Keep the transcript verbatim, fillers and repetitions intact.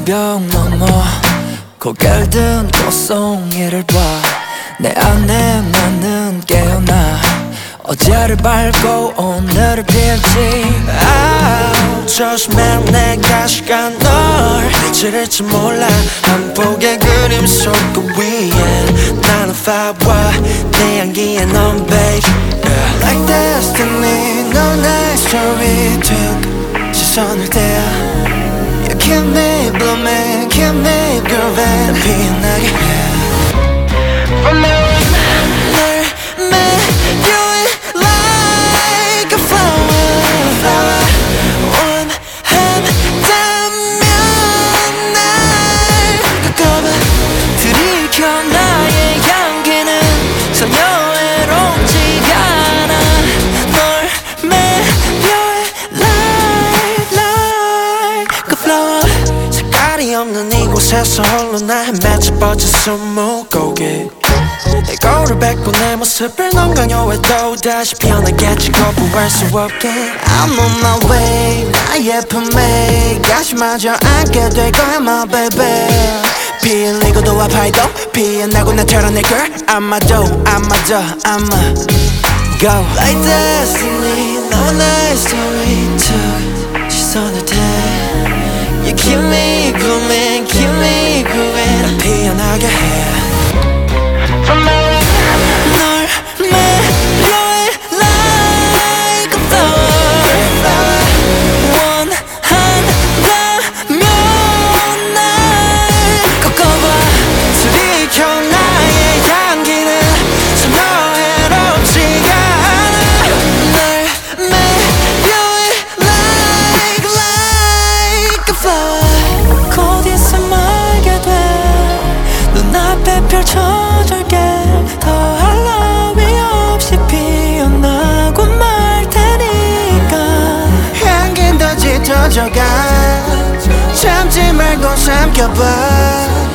벽 넘어 고개를 든 꽃송이를 봐. 내 안에 나는 깨어나 어제를 밟고 오늘을 빌지. 아우 조심해 내가 시간 널 지를지 몰라. 한폭의 그림 속 그 위에 나는 파워 내 향기에 넌 babe yeah. Like destiny 넌 나의 story took 시선을 떼어 You keep me blooming keep me grooving 피어나게 해 From now on 널 매일 like a flower, flower. 원한다면 날 가까워 들이켜 나의 향기는 전혀 외롭지가 않아. 널 매일 like like a flower. 색깔이 없는 이곳에서 홀로 나 헤매쳐 뻗은 스무고개 내 거울을 뱉고 내 모습을 넌 강요해도 다시 피어나겠지 거부할 수 없게 I'm on my way 나의 품에 가시마저 안게 될 거야 my baby 피흘리고도 아파도 피어나고 나처럼 내 girl 아마도 아마도 아마 go Like destiny 너 나의 story took 시선을 대 You keep me blooming keep me grooving 난 피어나게 해 From now on 널 매일 like a flower. 원한다면 날 꺾어봐. 들이켜 나의 향기는 전혀 외롭지가 않아 널 매일 like like a flower. 곧 있으면 알게 돼. 눈앞에 펼쳐줄게. 더 할 나위 없이 피어나고 말 테니까 향긴 더 짙어져가 참지 말고 삼켜봐